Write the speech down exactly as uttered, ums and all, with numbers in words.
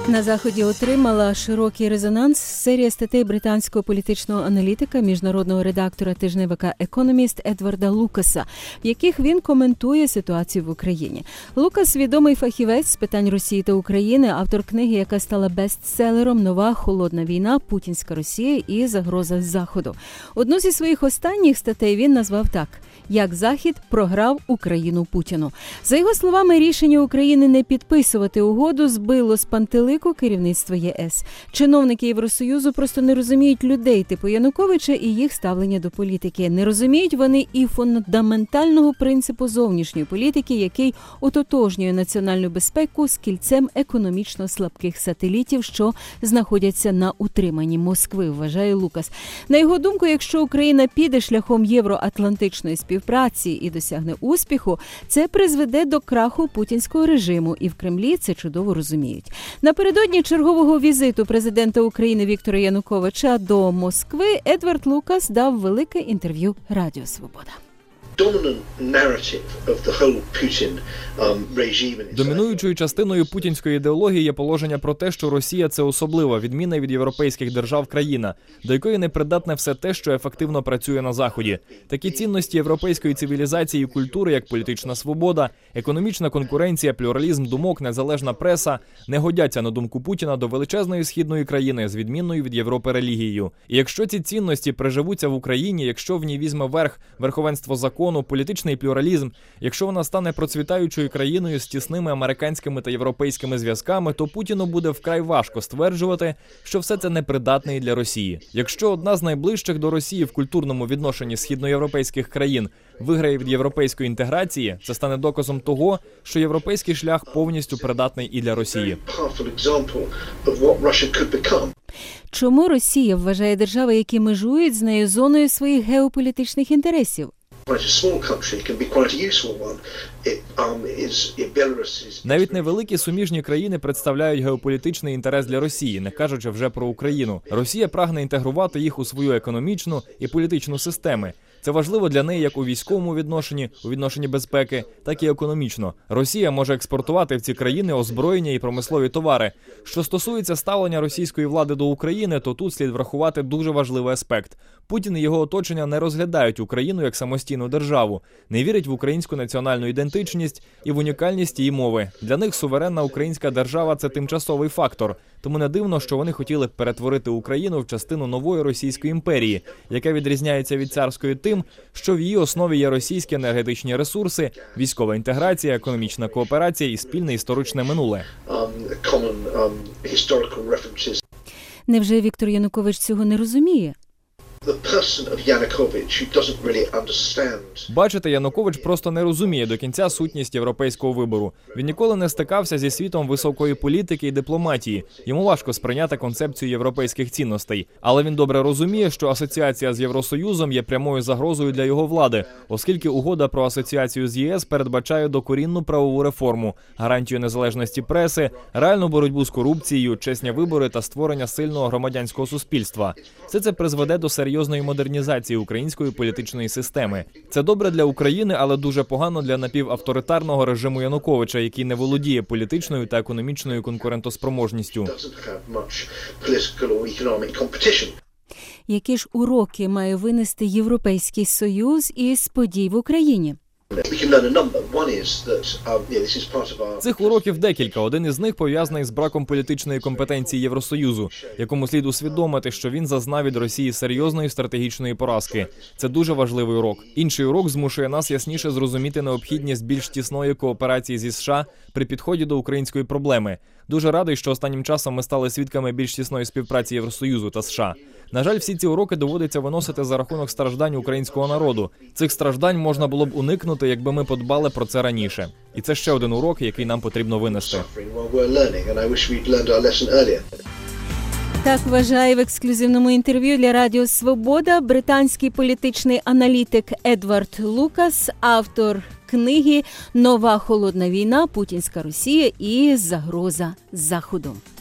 На Заході отримала широкий резонанс серія статей британського політичного аналітика, міжнародного редактора тижневика «Економіст» Едварда Лукаса, в яких він коментує ситуацію в Україні. Лукас – відомий фахівець з питань Росії та України, автор книги, яка стала бестселером «Нова холодна війна. Путінська Росія і загроза Заходу». Одну зі своїх останніх статей він назвав так – «Як Захід програв Україну Путіну». За його словами, рішення України не підписувати угоду збило з пантелику керівництво ЄС. Чиновники Євросоюзу просто не розуміють людей типу Януковича і їх ставлення до політики. Не розуміють вони і фундаментального принципу зовнішньої політики, який ототожнює національну безпеку з кільцем економічно слабких сателітів, що знаходяться на утриманні Москви, вважає Лукас. На його думку, якщо Україна піде шляхом євроатлантичної співпраці і досягне успіху, це призведе до краху путінського режиму, і в Кремлі це чудово розуміють. Напередодні чергового візиту президента України Віктора Януковича до Москви Едвард Лукас дав велике інтерв'ю Радіо Свобода. Домінуючою частиною путінської ідеології є положення про те, що Росія – це особлива, відмінна від європейських держав країна, до якої не придатне все те, що ефективно працює на Заході. Такі цінності європейської цивілізації і культури, як політична свобода, економічна конкуренція, плюралізм думок, незалежна преса, не годяться, на думку Путіна, до величезної східної країни з відмінною від Європи релігією. І якщо ці цінності приживуться в Україні, якщо в ній візьме верх верховенство закону, політичний плюралізм, якщо вона стане процвітаючою країною з тісними американськими та європейськими зв'язками, то Путіну буде вкрай важко стверджувати, що все це непридатне і для Росії. Якщо одна з найближчих до Росії в культурному відношенні східноєвропейських країн виграє від європейської інтеграції, це стане доказом того, що європейський шлях повністю придатний і для Росії. Чому Росія вважає держави, які межують з нею, зоною своїх геополітичних інтересів? Навіть невеликі суміжні країни представляють геополітичний інтерес для Росії, не кажучи вже про Україну. Росія прагне інтегрувати їх у свою економічну і політичну системи. Це важливо для неї як у військовому відношенні, у відношенні безпеки, так і економічно. Росія може експортувати в ці країни озброєння і промислові товари. Що стосується ставлення російської влади до України, то тут слід врахувати дуже важливий аспект. Путін і його оточення не розглядають Україну як самостійну державу, не вірять в українську національну ідентичність і в унікальність її мови. Для них суверенна українська держава – це тимчасовий фактор. Тому не дивно, що вони хотіли б перетворити Україну в частину нової Російської імперії, яка відрізняється від царської тим, що в її основі є російські енергетичні ресурси, військова інтеграція, економічна кооперація і спільне історичне минуле. Невже Віктор Янукович цього не розуміє? Бачите, Янукович просто не розуміє до кінця сутність європейського вибору. Він ніколи не стикався зі світом високої політики і дипломатії. Йому важко сприйняти концепцію європейських цінностей. Але він добре розуміє, що асоціація з Євросоюзом є прямою загрозою для його влади, оскільки угода про асоціацію з ЄС передбачає докорінну правову реформу, гарантію незалежності преси, реальну боротьбу з корупцією, чесні вибори та створення сильного громадянського суспільства. Все це призведе до серйозної модернізації української політичної системи. Це добре для України, але дуже погано для напівавторитарного режиму Януковича, який не володіє політичною та економічною конкурентоспроможністю. Які ж уроки має винести Європейський Союз із подій в Україні? Цих уроків декілька. Один із них пов'язаний з браком політичної компетенції Євросоюзу, якому слід усвідомити, що він зазнав від Росії серйозної стратегічної поразки. Це дуже важливий урок. Інший урок змушує нас ясніше зрозуміти необхідність більш тісної кооперації зі США при підході до української проблеми. Дуже радий, що останнім часом ми стали свідками більш тісної співпраці Євросоюзу та США. На жаль, всі ці уроки доводиться виносити за рахунок страждань українського народу. Цих страждань можна було б уникнути, якби ми подбали про це раніше. І це ще один урок, який нам потрібно винести. Так вважає в ексклюзивному інтерв'ю для Радіо Свобода британський політичний аналітик Едвард Лукас, автор книги «Нова холодна війна. Путінська Росія і загроза Заходу».